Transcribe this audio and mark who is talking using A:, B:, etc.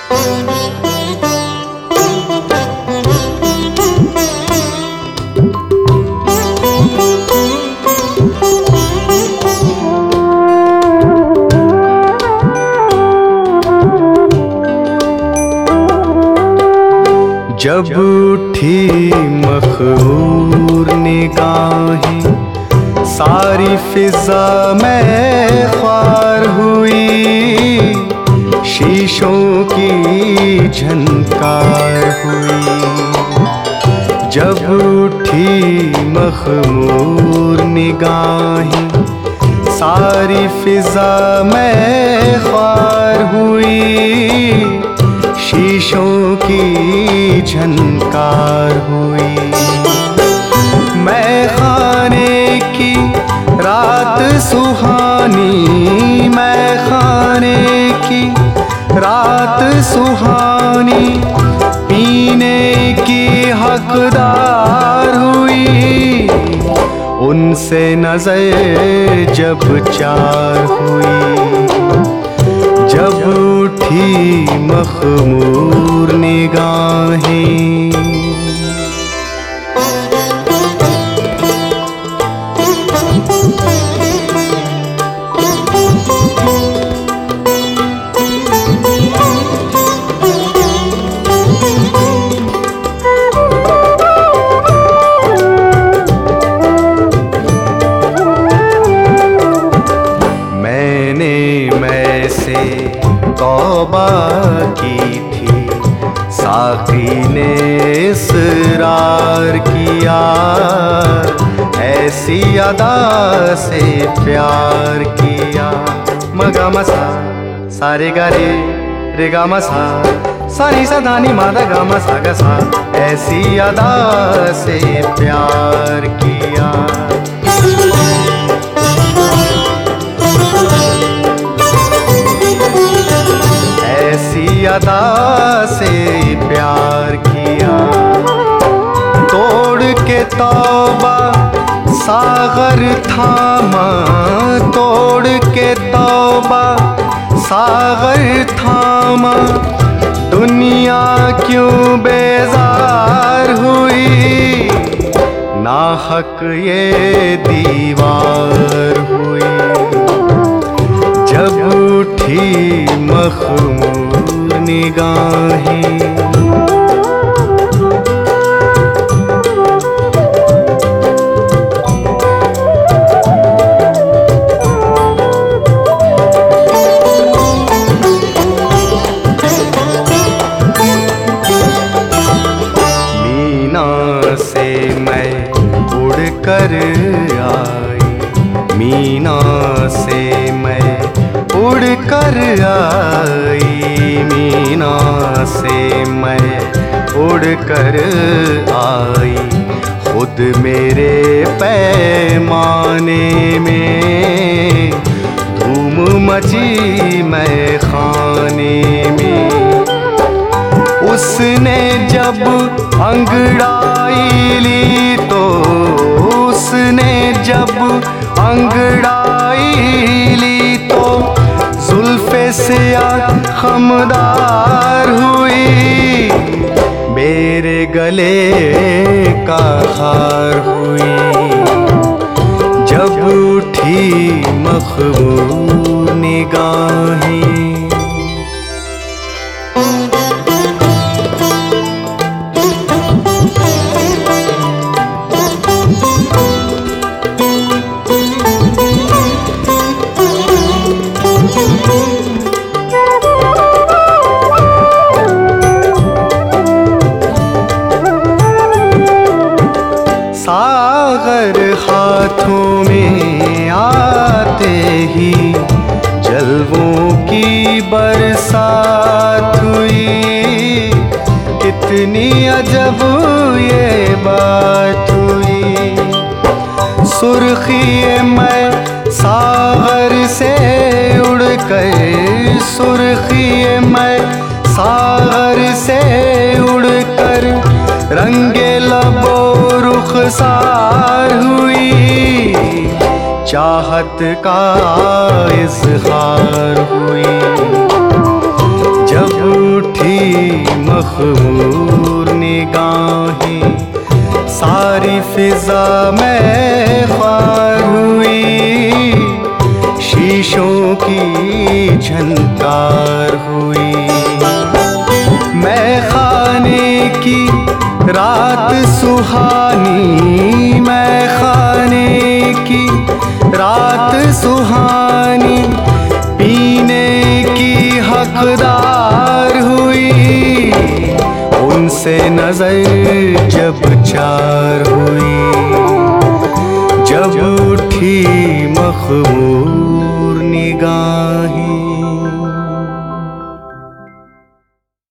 A: जब उठी मखमूर निगाहें, सारी फिजा में ख्वार हुई, शीशों की झनकार हुई। जब उठी मखमूर निगाहें, सारी फिजा में ख्वार हुई, शीशों की झनकार हुई। मैं खाने की रात सुहानी, मैं खाने की रात सुहानी, पीने की हकदार हुई, उनसे नजर जब चार हुई। जब उठी मखमूर निगाहें, तौबा की थी, साक़ी ने इसरार किया, ऐसी अदा से प्यार किया। मगा मसा सारे गारे रे गा मसा, सारी सदानी मादा गा मसा गा सा, ऐसी अदा से प्यार किया। अदा से प्यार किया, तोड़ के तौबा सागर थामा, तोड़ के तौबा सागर थामा, दुनिया क्यों बेजार हुई, नाहक ये दीवार हुई। जब उठी मखमूर निगाहें, मीना से मैं उड़कर आई, मीना से मैं उड़कर आई, मीना से मैं उड़कर आई, खुद मेरे पैमाने में धूम मची मैं खाने में। उसने जब अंगड़ाई ली तो, उसने जब अंगड़ाई ली तो, जुल्फ़े सियाह खमदार हुई, मेरे गले का हार हुई। जब उठी मखमूर निगाहें, सागर हाथों में आते ही जलवों की बरसात हुई, कितनी अजब ये बात हुई। सुर्खी मैं सागर से उड़कर, सुर्खी मैं सागर से उड़कर, रंगे लबो रुखसार हुई, चाहत का इज़हार हुई। जब उठी मखमूर निगाहें, सारी फिजा में ख्वार हुई, शीशों की झनकार हुई। मैं खाने की रात सुहानी, मैं खाने की रात सुहानी, पीने की हकदार हुई, उनसे नजर जब चार हुई, जब उठी मखमूर निगाह।